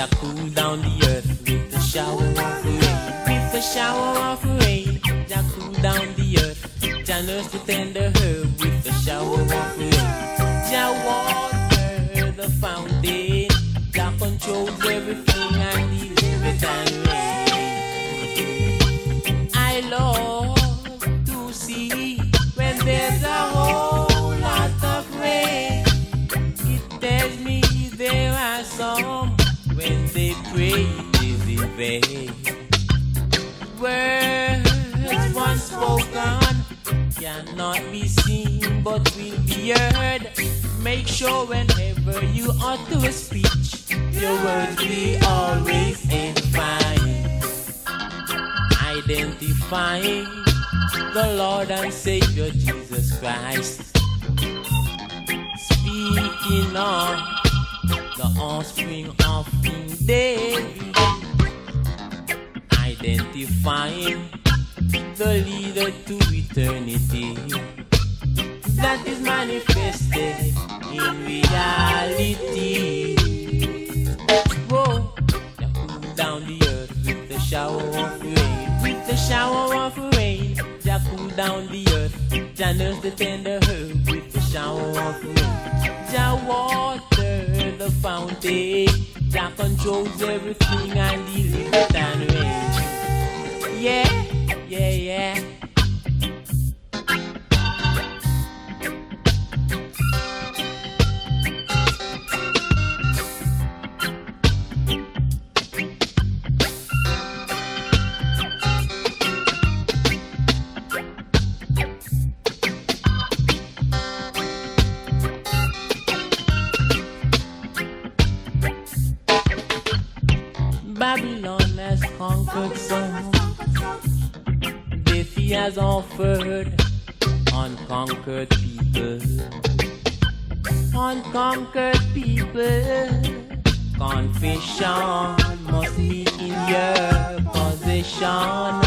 Jah cool down the earth with a shower of rain. With a shower of rain, Jah cool down the earth. Jah nurse the tender herb with a shower of rain. Jah water the fountain. Jah controls everything and he live it and reign. I love to see when there's a whole lot of rain. It tells me there are some when they pray is in vain. Words once spoken cannot be seen but will be heard. Make sure whenever you utter a speech, your words be always edifying, identifying the Lord and Savior Jesus Christ. Speaking of the offspring of King David, identifying the leader to eternity that is manifested in reality. Whoa, Jah cool down the earth with the shower of rain. With the shower of rain, Jah cool down the earth. Jah nurse the tender herb with the shower of rain. Jah water the fountain. Jah controls everything and he lives it and reigns. Yeah, yeah, yeah. Babylon has conquered some. Death he has offered unconquered people. Unconquered people. Confession must be in your possession.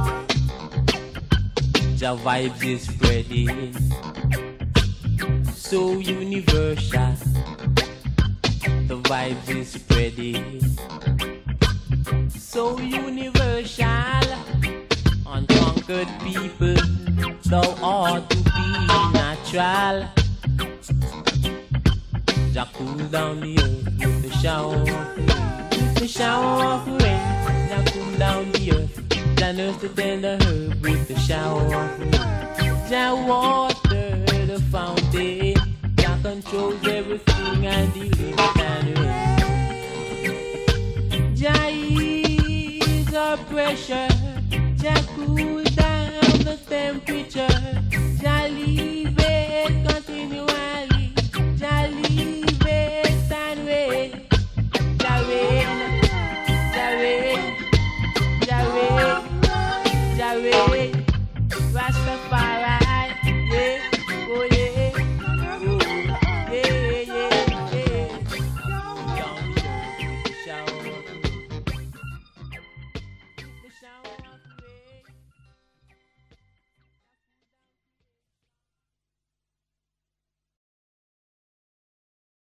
The vibes is spreading so universal. The vibes is spreading so universal. Unconquered people, thou ought to be natural. Jah cool down the earth with the shower of rain. With the shower of rain, Jah cool down the earth. Jah nurse the tender herb with the shower of rain. Jah water the fountain. Jah controls everything and he lives and reigns. Jah is our pressure. Jah cool